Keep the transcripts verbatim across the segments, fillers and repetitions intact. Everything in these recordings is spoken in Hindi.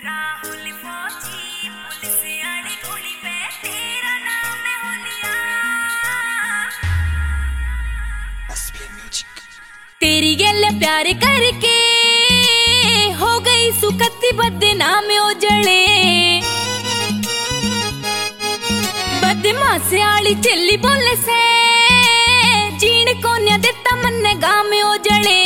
राहुल फौजी पुलिस आड़ी गोली पे तेरा नाम है होलिया। तेरी गल प्यार करके हो गई सुकती बदनाम उजड़े। बदमाश आली चली बोले से जीण को न देता मन गाम उजड़े।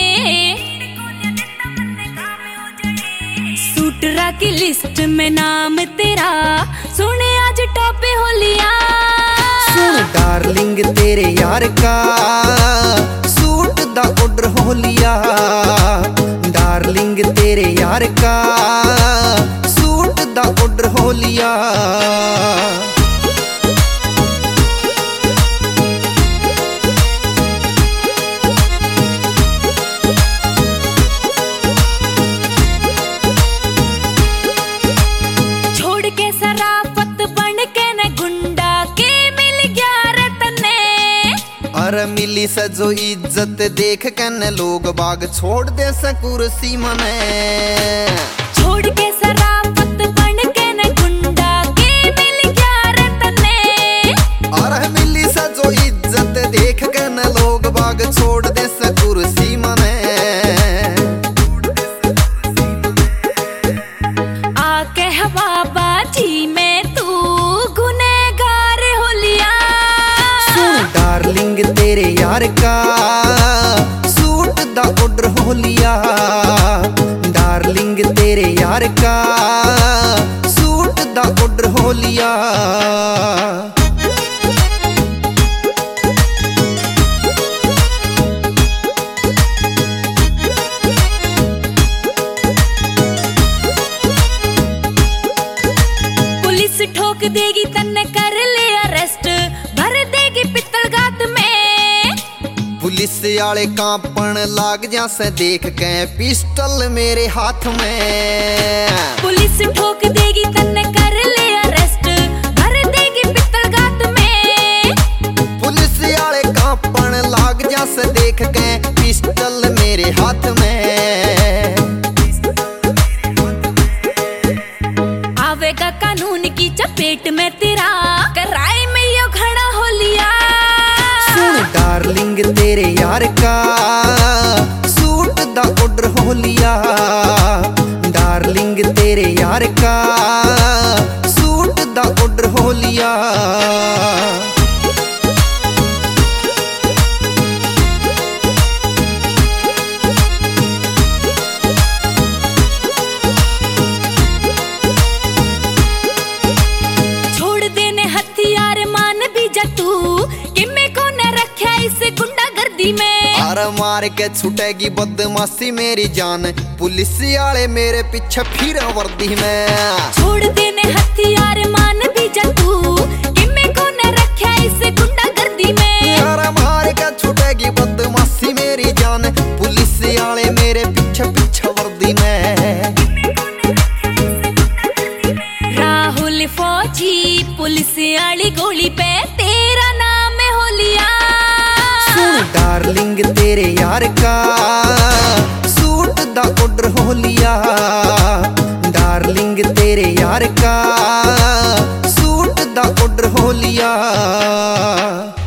सूटरा की लिस्ट में नाम तेरा सुने आज टॉपे होलिया। सुन डार्लिंग तेरे यार का सूट दा ऑर्डर होलिया। डार्लिंग तेरे यार का सूट दा ऑर्डर होलिया। अरे मिली सजो इज्जत देख कन लोग बाग छोड़ दे स कुर्सी मने। छोड़ के सराफत बन के न गुंडा के मिल गया रे तने। अरे मिली सजो इज्जत देख कन लोग बाग छोड़ दे स कुर्सी मने। आके हवा बाजी में तू गुनहगार होलिया। सुन डार्लिंग तेरे यार का सूट दा ऑर्डर होलिया। डार्लिंग तेरे यार का सूट दा ऑर्डर होलिया। पुलिस ठोक देगी तन्ने कर ले अरेस्ट भर देगी पित्तल गात में। पुलिस आले कांपन लाग जासे देख के पिस्टल मेरे हाथ में। पुलिस ठोक देगी तन्ने कर ले अरेस्ट भर देगी पित्तल गात में। पुलिस आले कांपन लाग जासे देख के पिस्टल मेरे हाथ में। आवेगा कानून की चपेट में तेरा कराए में यो घड़ा होलिया। सुन डार्लिंग तेरे यार का सूट दा ऑर्डर होलिया। डार्लिंग तेरे यार का सूट दा ऑर्डर होलिया। छोड़ देने हथियार मान भी जा तू कि मैं को न रखा इस गुंडागर्दी में। अरे मार के छुटेगी बदमाशी मेरी जान पुलिस आले मेरे पीछे फिर वर्दी में। छोड़ देने हथियार मान भी जा तू कि मैं को न रखा इस गुंडागर्दी में। अरे मार के छुटेगी बदमाशी मेरी जान पुलिस आले मेरे पीछे पीछे वर्दी में। राहुल फौजी पुलिस आली गोली पे तेरा नाम है होलिया। सुन डार्लिंग तेरे यार का सूट दा ऑर्डर होलिया। डार्लिंग तेरे यार का सूट दा ऑर्डर होलिया।